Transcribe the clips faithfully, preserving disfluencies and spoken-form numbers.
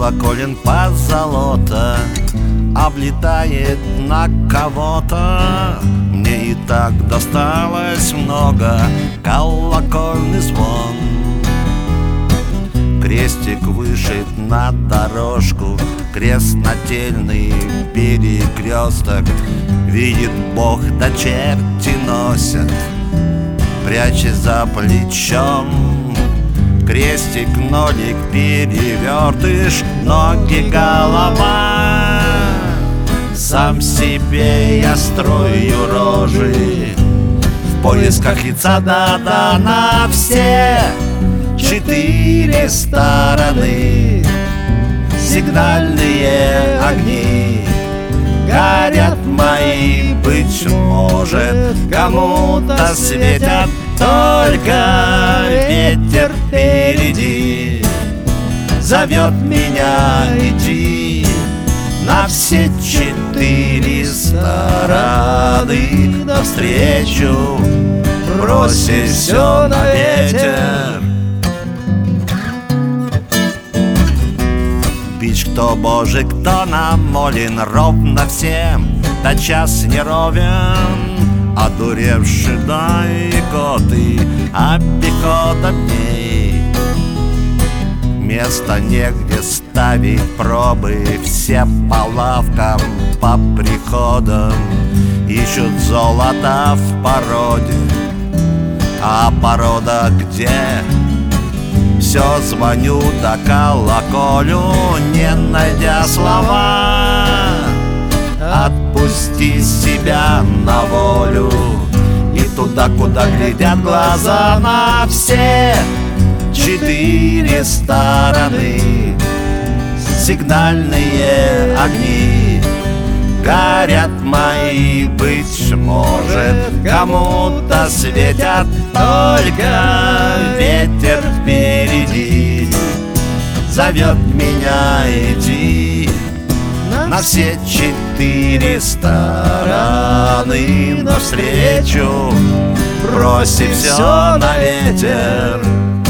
Колоколен позолота облетает на кого-то. Мне и так досталось много. Колокольный звон, крестик вышит на дорожку, крест нательный перекресток. Видит Бог, да черти носят, прячась за плечом. Крестик, нолик, перевертыш, ноги, голова. Сам себе я строю рожи в поисках лица, да-да, на все четыре стороны. Сигнальные огни горят мои, быть может, кому-то светят, только ветер впереди зовет меня идти на все четыре стороны навстречу, бросив все на ветер. Бич кто божий, кто намолен, ровно всем, да час не ровен. Одуревши да икоты, обиходом дней. Места негде ставить пробы, все по лавкам, по приходам ищут золото в породе. А порода где? Все звоню да колоколю, не найдя слова. Отпусти себя на волю и туда, куда глядят глаза, на все четыре стороны. Сигнальные огни горят мои, быть может, кому-то светят, только ветер впереди зовет меня идти на все четыре стороны навстречу, бросив все на ветер.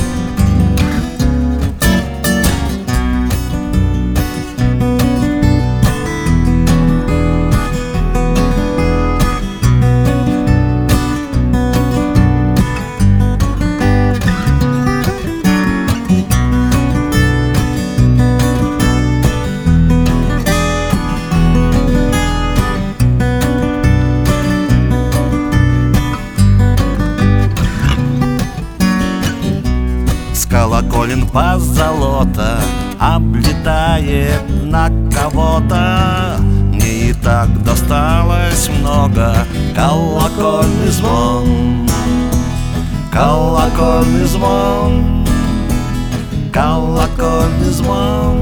Колоколен позолота облетает на кого-то. Мне и так досталось много. Колокольный звон, колокольный звон, колокольный звон.